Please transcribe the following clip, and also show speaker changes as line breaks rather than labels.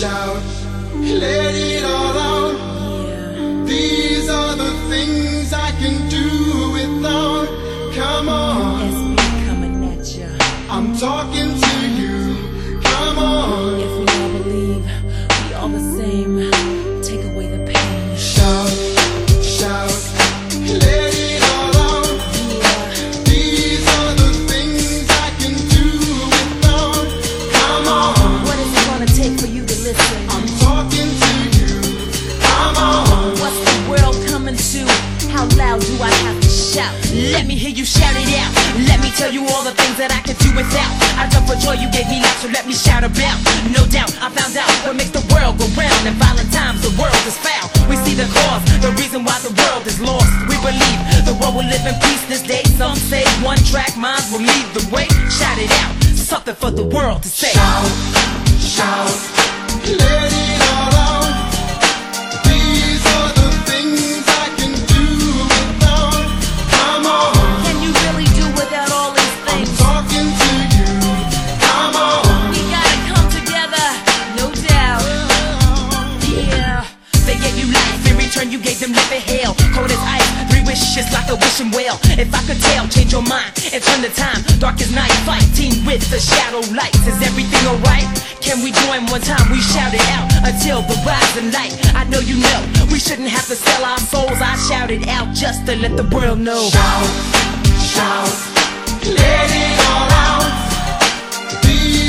shout, let it all out. These are the things I can do without. Come on,
SB coming at ya.
I'm talking to you. Come on,
If we all believe we all the same, take away the pain.
shout, shout, let it all out. These are the things I can do without. Come on,
What is it gonna take for you to listen?
I'm talking to you. Come on,
What's the world coming to? How loud do I have to shout? Let me hear you shout it out. Let me tell you all the things that I could do without. I jump for joy, you gave me life, so let me shout about. No doubt, I found out what makes the world go round. In violent times, the world is foul. We see the cause, the reason why the world is lost. We believe the world will live in peace this day. Some say one track minds will lead the way. Shout it out, something for the world to say.
shout, shout, let it all out. These are the things I can do without. Come on,
Can you really do without all these
I'm
things?
talking to you. Come on,
We gotta come together, no doubt. Yeah, they gave you life, in return you gave them life in hell. Cold as ice, 3 wishes like a wishing well. If I could tell, change your mind and turn the time. Dark as night, fighting with the shadow lights. Is everything alright? Can we join one time? We shout it out until the rising light. I know you know, we shouldn't have to sell our souls. I shout it out just to let the world know.
shout, shout, let it all out. These